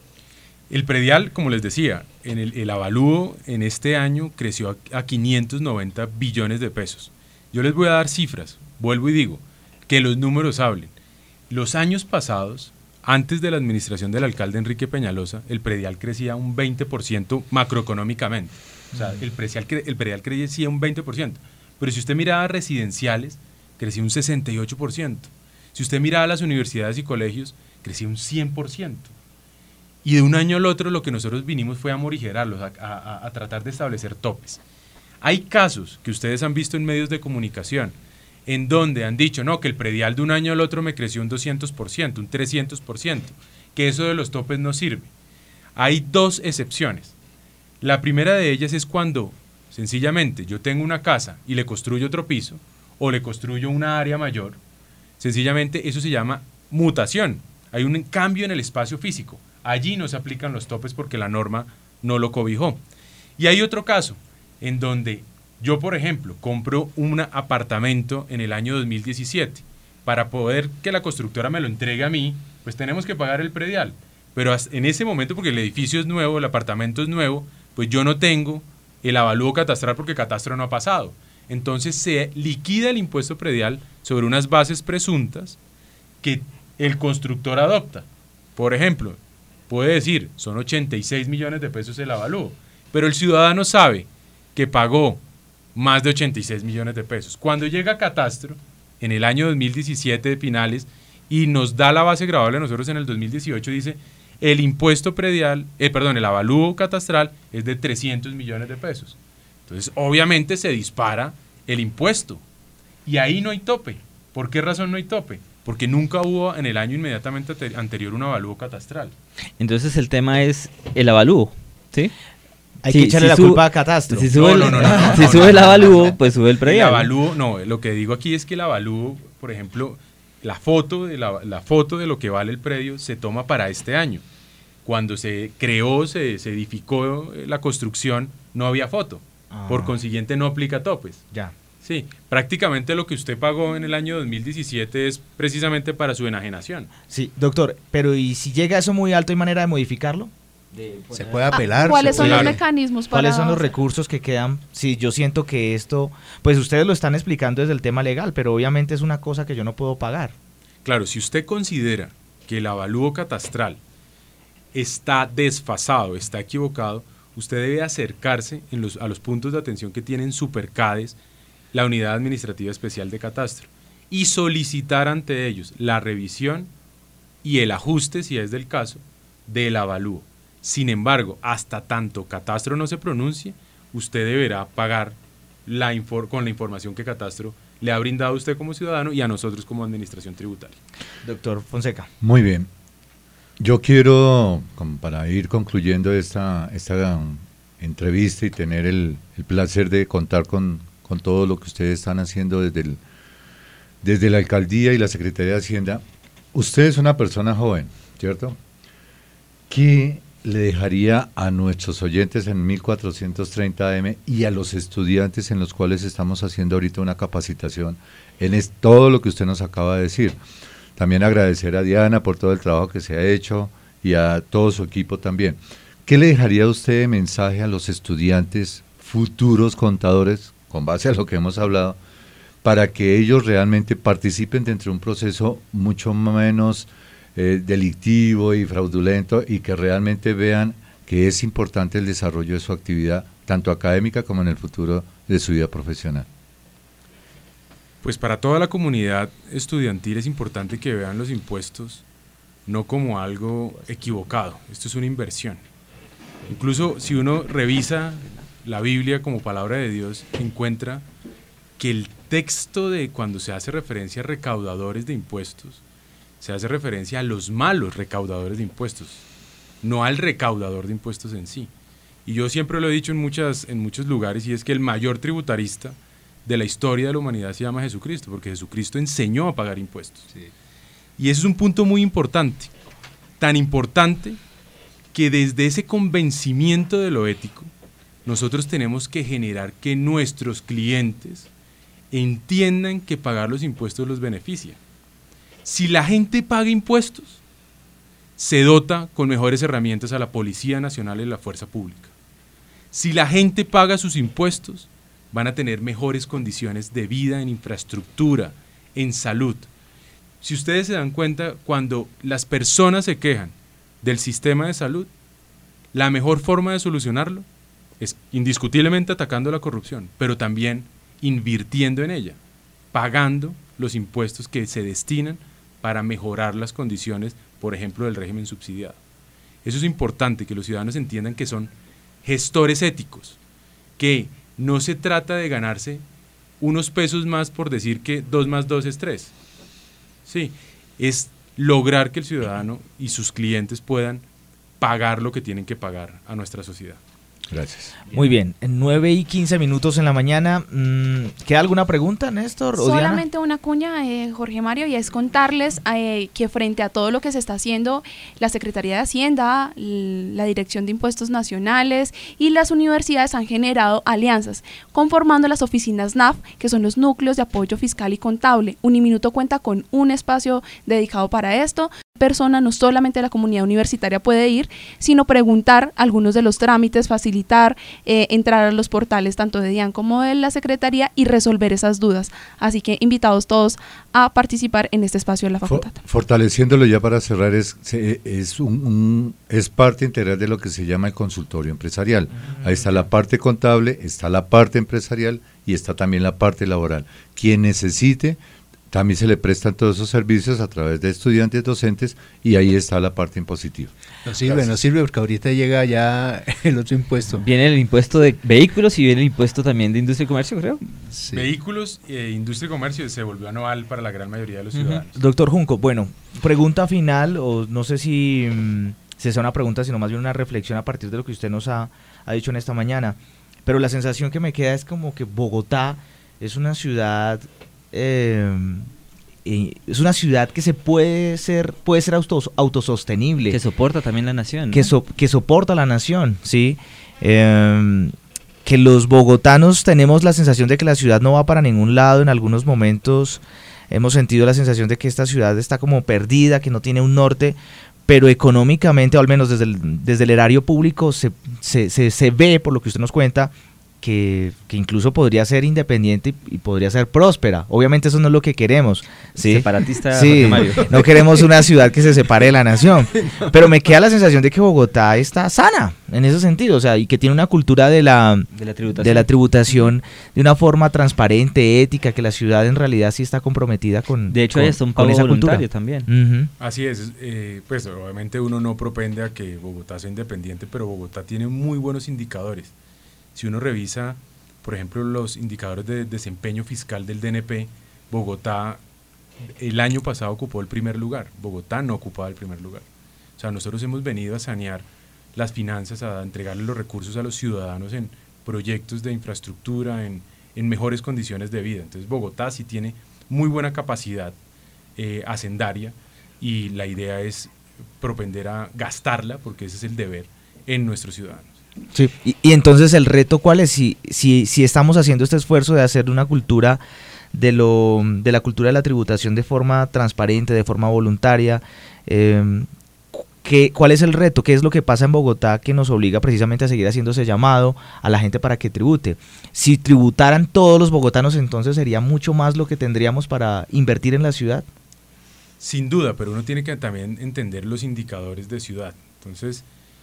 El predial, como les decía, en el, el avalúo en este año creció a, a quinientos noventa billones de pesos. Yo les voy a dar cifras, vuelvo y digo, que los números hablen. Los años pasados, antes de la administración del alcalde Enrique Peñalosa, el predial crecía un veinte por ciento macroeconómicamente. O sea, el predial, el predial crecía un veinte por ciento. Pero si usted miraba residenciales, crecía un sesenta y ocho por ciento. Si usted miraba las universidades y colegios, crecía un cien por ciento. Y de un año al otro lo que nosotros vinimos fue a morigerarlos, a, a, a tratar de establecer topes. Hay casos que ustedes han visto en medios de comunicación en donde han dicho, no, que el predial de un año al otro me creció un doscientos por ciento, un trescientos por ciento, que eso de los topes no sirve. Hay dos excepciones. La primera de ellas es cuando, sencillamente, yo tengo una casa y le construyo otro piso, o le construyo una área mayor, sencillamente eso se llama mutación. Hay un cambio en el espacio físico. Allí no se aplican los topes porque la norma no lo cobijó. Y hay otro caso en donde yo, por ejemplo, compro un apartamento en el año dos mil diecisiete. Para poder que la constructora me lo entregue a mí, pues tenemos que pagar el predial. Pero en ese momento, porque el edificio es nuevo, el apartamento es nuevo, pues yo no tengo el avalúo catastral porque catastro no ha pasado. Entonces se liquida el impuesto predial sobre unas bases presuntas que el constructor adopta. Por ejemplo, puede decir, son ochenta y seis millones de pesos el avalúo, pero el ciudadano sabe que pagó más de ochenta y seis millones de pesos. Cuando llega a catastro, en el año dos mil diecisiete de finales, y nos da la base gravable a nosotros en el dos mil dieciocho, dice, el impuesto predial, eh, perdón, el avalúo catastral es de trescientos millones de pesos. Entonces, obviamente se dispara el impuesto, y ahí no hay tope. ¿Por qué razón no hay tope? Porque nunca hubo en el año inmediatamente anterior un avalúo catastral. Entonces el tema es el avalúo, ¿sí? Hay Sí, que echarle si la sube- culpa a Catastro. Si sube, No, el, no, no, no, no, si no, sube no, el no, avalúo, no, no. pues sube el El predial. avalúo, no, lo que digo aquí es que el avalúo, por ejemplo, la foto de la, la foto de lo que vale el predio se toma para este año. Cuando se creó, se, se edificó la construcción, no había foto. Ah. Por consiguiente no aplica topes. Ya. Sí, prácticamente lo que usted pagó en el año dos mil diecisiete es precisamente para su enajenación. Sí, doctor, pero ¿y si llega eso muy alto, hay manera de modificarlo? Se puede apelar. Ah, ¿Cuáles se son puede- los Claro. mecanismos para...? ¿Cuáles son los recursos que quedan? Sí, yo siento que esto, pues ustedes lo están explicando desde el tema legal, pero obviamente es una cosa que yo no puedo pagar. Claro, si usted considera que el avalúo catastral está desfasado, está equivocado, usted debe acercarse en los, a los puntos de atención que tienen Supercades, la Unidad Administrativa Especial de Catastro, y solicitar ante ellos la revisión y el ajuste, si es del caso, del avalúo. Sin embargo, hasta tanto Catastro no se pronuncie, usted deberá pagar la infor- con la información que Catastro le ha brindado a usted como ciudadano y a nosotros como Administración Tributaria. Doctor Fonseca. Muy bien. Yo quiero, como para ir concluyendo esta, esta um, entrevista y tener el, el placer de contar con, con todo lo que ustedes están haciendo desde, el, desde la Alcaldía y la Secretaría de Hacienda. Usted es una persona joven, ¿cierto? ¿Qué le dejaría a nuestros oyentes en mil cuatrocientos treinta A M y a los estudiantes en los cuales estamos haciendo ahorita una capacitación en es, todo lo que usted nos acaba de decir? También agradecer a Diana por todo el trabajo que se ha hecho y a todo su equipo también. ¿Qué le dejaría usted de mensaje a los estudiantes, futuros contadores, con base a lo que hemos hablado, para que ellos realmente participen dentro de un proceso mucho menos eh, delictivo y fraudulento y que realmente vean que es importante el desarrollo de su actividad, tanto académica como en el futuro de su vida profesional. Pues para toda la comunidad estudiantil es importante que vean los impuestos no como algo equivocado, esto es una inversión. Incluso si uno revisa la Biblia como palabra de Dios, encuentra que el texto de cuando se hace referencia a recaudadores de impuestos, se hace referencia a los malos recaudadores de impuestos, no al recaudador de impuestos en sí. Y yo siempre lo he dicho en, muchas, en muchos lugares, y es que el mayor tributarista de la historia de la humanidad se llama Jesucristo, porque Jesucristo enseñó a pagar impuestos. Sí. Y ese es un punto muy importante, tan importante que desde ese convencimiento de lo ético, nosotros tenemos que generar que nuestros clientes entiendan que pagar los impuestos los beneficia. Si la gente paga impuestos, se dota con mejores herramientas a la Policía Nacional y a la Fuerza Pública. Si la gente paga sus impuestos, van a tener mejores condiciones de vida en infraestructura, en salud. Si ustedes se dan cuenta, cuando las personas se quejan del sistema de salud, la mejor forma de solucionarlo es indiscutiblemente atacando la corrupción, pero también invirtiendo en ella, pagando los impuestos que se destinan para mejorar las condiciones, por ejemplo, del régimen subsidiado. Eso es importante, que los ciudadanos entiendan que son gestores éticos, que no se trata de ganarse unos pesos más por decir que dos más dos es tres. Sí, es lograr que el ciudadano y sus clientes puedan pagar lo que tienen que pagar a nuestra sociedad. Gracias. Muy bien, en nueve y quince minutos en la mañana. ¿Queda alguna pregunta, Néstor? Solamente una cuña, eh, Jorge Mario, y es contarles eh, que frente a todo lo que se está haciendo, la Secretaría de Hacienda, la Dirección de Impuestos Nacionales y las universidades han generado alianzas, conformando las oficinas N A F, que son los núcleos de apoyo fiscal y contable. Uniminuto cuenta con un espacio dedicado para esto. Persona, no solamente la comunidad universitaria puede ir, sino preguntar algunos de los trámites, facilitar, eh, entrar a los portales tanto de DIAN como de la Secretaría y resolver esas dudas. Así que invitados todos a participar en este espacio de la facultad. Fortaleciéndolo ya para cerrar, es, es, un, un, es parte integral de lo que se llama el consultorio empresarial. Ahí está la parte contable, está la parte empresarial y está también la parte laboral. Quien necesite, también se le prestan todos esos servicios a través de estudiantes, docentes, y ahí está la parte impositiva. No sirve, Gracias. no sirve, porque ahorita llega ya el otro impuesto. Viene el impuesto de vehículos y viene el impuesto también de industria y comercio, creo. Sí. Vehículos, eh, industria y comercio se volvió anual para la gran mayoría de los ciudadanos. Uh-huh. Doctor Junco, bueno, pregunta final, o no sé si, mmm, si sea una pregunta, sino más bien una reflexión a partir de lo que usted nos ha, ha dicho en esta mañana, pero la sensación que me queda es como que Bogotá es una ciudad... Eh, es una ciudad que se puede ser puede ser autos, autosostenible, que soporta también la nación, ¿no? que, so, que soporta la nación, sí, eh, que los bogotanos tenemos la sensación de que la ciudad no va para ningún lado. En algunos momentos hemos sentido la sensación de que esta ciudad está como perdida, que no tiene un norte, pero económicamente, o al menos desde el, desde el erario público, se, se, se, se ve, por lo que usted nos cuenta, Que, que incluso podría ser independiente y, y podría ser próspera. Obviamente eso no es lo que queremos, ¿sí? Separatista, sí, Mario. No queremos una ciudad que se separe de la nación, pero me queda la sensación de que Bogotá está sana en ese sentido, o sea, y que tiene una cultura de la, de la tributación, de la tributación de una forma transparente, ética, que la ciudad en realidad sí está comprometida con de hecho con, hay hasta un pago voluntario también. Uh-huh. Así es, eh, pues obviamente uno no propende a que Bogotá sea independiente, pero Bogotá tiene muy buenos indicadores. Si uno revisa, por ejemplo, los indicadores de desempeño fiscal del D N P, Bogotá el año pasado ocupó el primer lugar, Bogotá no ocupaba el primer lugar. O sea, nosotros hemos venido a sanear las finanzas, a entregarle los recursos a los ciudadanos en proyectos de infraestructura, en, en mejores condiciones de vida. Entonces Bogotá sí tiene muy buena capacidad eh, hacendaria y la idea es propender a gastarla, porque ese es el deber, en nuestros ciudadanos. Sí. Y, y entonces el reto ¿cuál es? Si, si, si estamos haciendo este esfuerzo de hacer una cultura de lo de la cultura de la tributación de forma transparente, de forma voluntaria, eh, ¿qué, ¿cuál es el reto? ¿Qué es lo que pasa en Bogotá que nos obliga precisamente a seguir haciendo ese llamado a la gente para que tribute? Si tributaran todos los bogotanos, entonces sería mucho más lo que tendríamos para invertir en la ciudad. Sin duda, pero uno tiene que también entender los indicadores de ciudad. Entonces,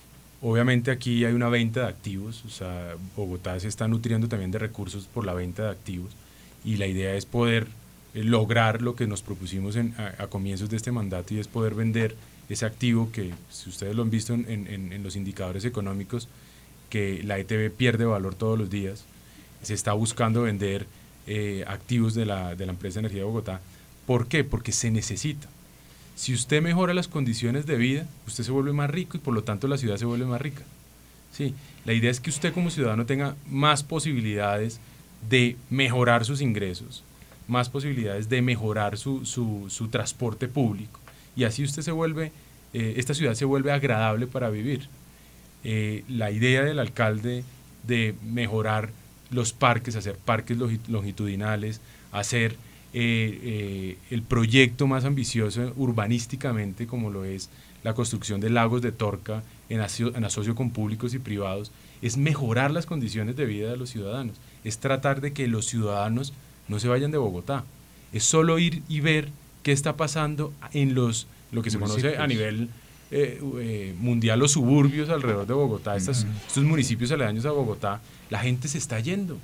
obviamente aquí hay una venta de activos, o sea, Bogotá se está nutriendo también de recursos por la venta de activos, y la idea es poder eh, lograr lo que nos propusimos en, a, a comienzos de este mandato, y es poder vender ese activo que, si ustedes lo han visto en, en, en los indicadores económicos, que la E T B pierde valor todos los días. Se está buscando vender eh, activos de la, de la empresa de Energía de Bogotá. ¿Por qué? Porque se necesita. Si usted mejora las condiciones de vida, usted se vuelve más rico y por lo tanto la ciudad se vuelve más rica. Sí, la idea es que usted como ciudadano tenga más posibilidades de mejorar sus ingresos, más posibilidades de mejorar su, su, su transporte público, y así usted se vuelve, eh, esta ciudad se vuelve agradable para vivir. Eh, la idea del alcalde de mejorar los parques, hacer parques longitudinales, hacer eh, eh, el proyecto más ambicioso urbanísticamente, como lo es la construcción de lagos de Torca en, aso en asocio con públicos y privados, es mejorar las condiciones de vida de los ciudadanos, es tratar de que los ciudadanos no se vayan de Bogotá, es solo ir y ver qué está pasando en los, lo que se conoce a nivel eh, eh, mundial, los suburbios alrededor de Bogotá, Estas, uh-huh. estos municipios aledaños a Bogotá. La gente se está yendo.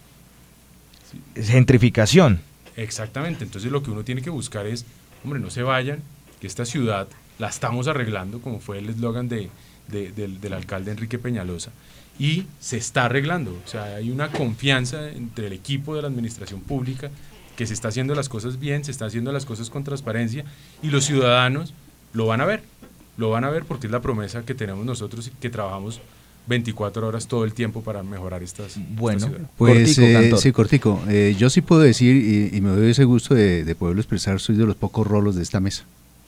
¿Sí? Gentrificación. Exactamente, entonces lo que uno tiene que buscar es, hombre, no se vayan, que esta ciudad la estamos arreglando, como fue el eslogan de, de, de, del alcalde Enrique Peñalosa, y se está arreglando. O sea, hay una confianza entre el equipo de la administración pública, que se está haciendo las cosas bien, se está haciendo las cosas con transparencia, y los ciudadanos lo van a ver, lo van a ver porque es la promesa que tenemos nosotros y que trabajamos veinticuatro horas todo el tiempo para mejorar estas, bueno, esta pues cortico, eh, sí, cortico. Eh, yo sí puedo decir, y, y me doy ese gusto de, de poderlo expresar, soy de los pocos rolos de esta mesa.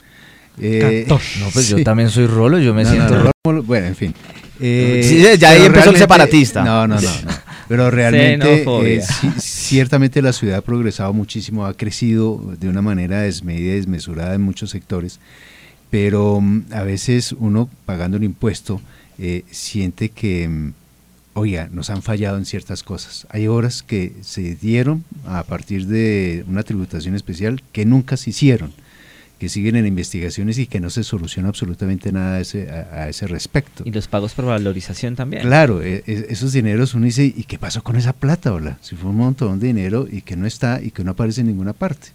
Eh, no, pues sí. Yo también soy rolo, yo me no, siento no, no, rolo. Bueno, en fin. Eh, sí, ya ahí empezó el separatista. No, no, no, no. Pero realmente, eh, sí, ciertamente la ciudad ha progresado muchísimo, ha crecido de una manera desmedida y desmesurada en muchos sectores, pero um, a veces uno pagando un impuesto eh, siente que, um, oiga, nos han fallado en ciertas cosas. Hay obras que se dieron a partir de una tributación especial que nunca se hicieron, que siguen en investigaciones y que no se soluciona absolutamente nada a ese, a, a ese respecto. Y los pagos por valorización también. Claro, eh, esos dineros uno dice, ¿y qué pasó con esa plata, hola? Si fue un montón de dinero y que no está y que no aparece en ninguna parte.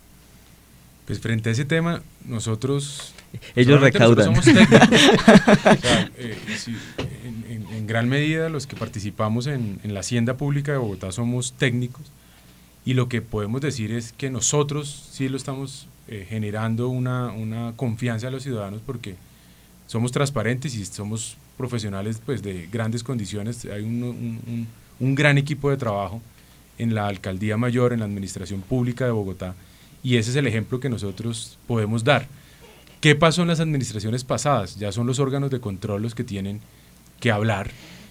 Pues frente a ese tema, nosotros... Ellos recaudan. Nosotros somos técnicos. O sea, eh, sí, en, en, en gran medida los que participamos en, en la hacienda pública de Bogotá somos técnicos, y lo que podemos decir es que nosotros sí lo estamos eh, generando una, una confianza a los ciudadanos porque somos transparentes y somos profesionales pues, de grandes condiciones. Hay un, un, un, un gran equipo de trabajo en la Alcaldía Mayor, en la Administración Pública de Bogotá, y ese es el ejemplo que nosotros podemos dar. ¿Qué pasó en las administraciones pasadas? Ya son los órganos de control los que tienen que hablar.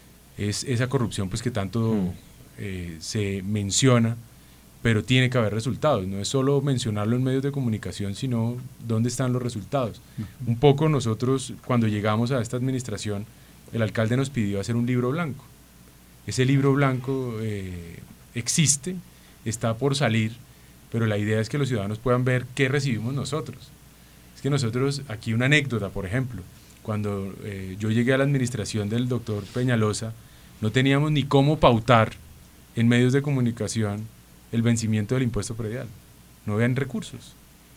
Es esa corrupción pues, que tanto mm. eh, se menciona, pero tiene que haber resultados. No es solo mencionarlo en medios de comunicación, sino dónde están los resultados. Mm. Un poco nosotros, cuando llegamos a esta administración, el alcalde nos pidió hacer un libro blanco. Ese libro blanco eh, existe, está por salir, pero la idea es que los ciudadanos puedan ver qué recibimos nosotros. Es que nosotros, aquí una anécdota, por ejemplo, cuando eh, yo llegué a la administración del doctor Peñalosa, no teníamos ni cómo pautar en medios de comunicación el vencimiento del impuesto predial. No habían recursos.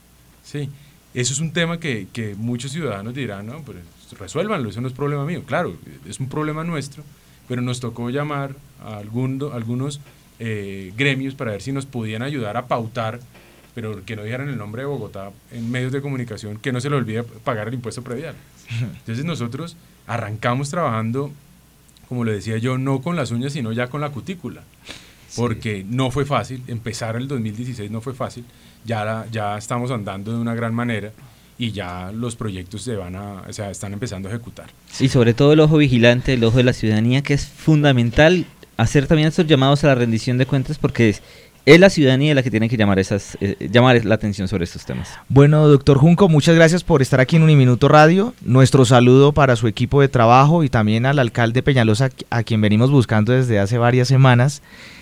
Sí, eso es un tema que, que muchos ciudadanos dirán, no, pues resuélvanlo, eso no es problema mío. Claro, es un problema nuestro, pero nos tocó llamar a algún, algunos eh, gremios para ver si nos podían ayudar a pautar, pero que no dijeran el nombre de Bogotá en medios de comunicación, que no se le olvide pagar el impuesto predial. Entonces nosotros arrancamos trabajando, como le decía yo, no con las uñas, sino ya con la cutícula, porque sí. no fue fácil, empezar el dos mil dieciséis no fue fácil, ya, la, ya estamos andando de una gran manera y ya los proyectos se van a, o sea, están empezando a ejecutar. Y sobre todo el ojo vigilante, el ojo de la ciudadanía, que es fundamental hacer también estos llamados a la rendición de cuentas, porque es Es la ciudadanía la que tiene que llamar esas, eh, llamar la atención sobre estos temas. Bueno, doctor Junco, muchas gracias por estar aquí en Uniminuto Radio. Nuestro saludo para su equipo de trabajo y también al alcalde Peñalosa, a quien venimos buscando desde hace varias semanas.